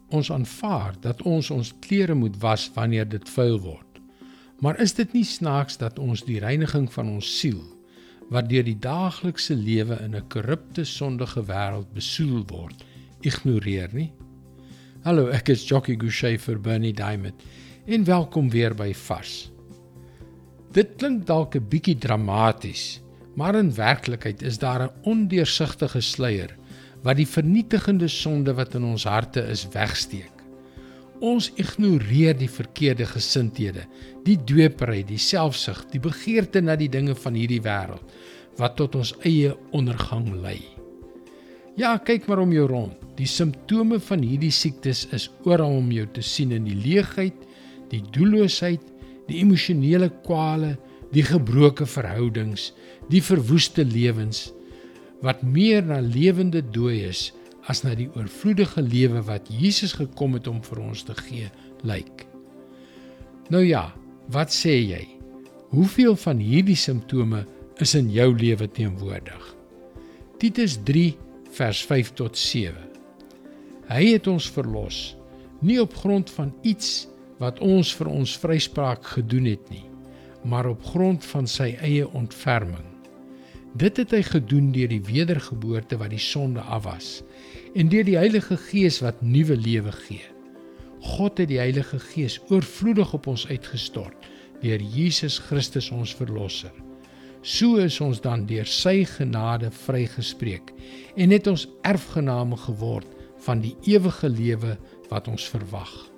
ons aanvaar dat ons klere moet was wanneer dit vuil word. Maar is dit nie snaaks dat ons die reiniging van ons siel, wat deur die daaglikse lewe in 'n korrupte, sondige wêreld besoedel word, ignoreer nie? Hallo, ek is Jockey Gouchee vir Bernie Diamond en welkom weer by Vars. Dit klink dalk 'n bietjie dramaties, maar in werklikheid is daar 'n ondeursigtige sluier wat die vernietigende sonde wat in ons harte is wegsteek. Ons ignoreer die verkeerde gesindhede, die dweepery, die selfsug, die begeerte na die dinge van hierdie wêreld, wat tot ons eie ondergang lei. Ja, kyk maar om jou rond. Die simptome van hierdie siektes is oral om jou te sien in die leegheid, die doelloosheid, die emosionele kwale, die gebroke verhoudings, die verwoeste lewens, wat meer na lewende dooies as na die oorvloedige lewe wat Jesus gekom het om vir ons te gee, lyk. Nou ja, wat sê jy? Hoeveel van hierdie simptome is in jou lewe teenwoordig? Titus 3 vers 5 tot 7. Hy het ons verlos, nie op grond van iets wat ons vir ons vryspraak gedoen het nie, maar op grond van sy eie ontferming. Dit het hy gedoen deur die wedergeboorte wat die sonde afwas, en deur die Heilige Gees wat nuwe lewe gee. God het die Heilige Gees oorvloedig op ons uitgestort, deur Jesus Christus ons verlosser. So is ons dan deur sy genade vrygespreek, en het ons erfgename geword van die ewige lewe wat ons verwag.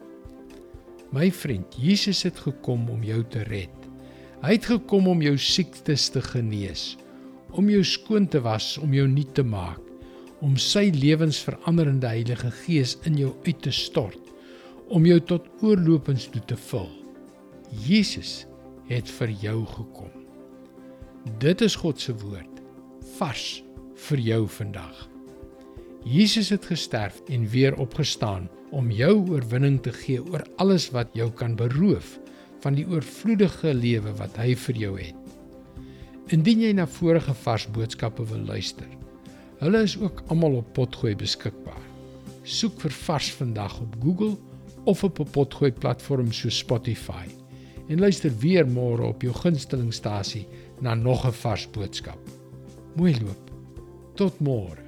My vriend, Jesus het gekom om jou te red. Hy het gekom om jou siektes te genees, om jou skoon te was, om jou nuut te maak, om sy lewensveranderende Heilige Gees in jou uit te stort, om jou tot oorlopends toe te vul. Jesus het vir jou gekom. Dit is God se woord, vars vir jou vandag. Jesus het gesterf en weer opgestaan om jou oorwinning te gee oor alles wat jou kan beroof van die oorvloedige lewe wat hy vir jou het. Indien jy na vorige Vars boodskappe wil luister, hulle is ook almal op Potgooi beskikbaar. Soek vir Vars vandag op Google of op 'n Potgooi platform soos Spotify en luister weer môre op jou gunstelingstasie na nog 'n Vars boodskap. Mooi loop. Tot môre.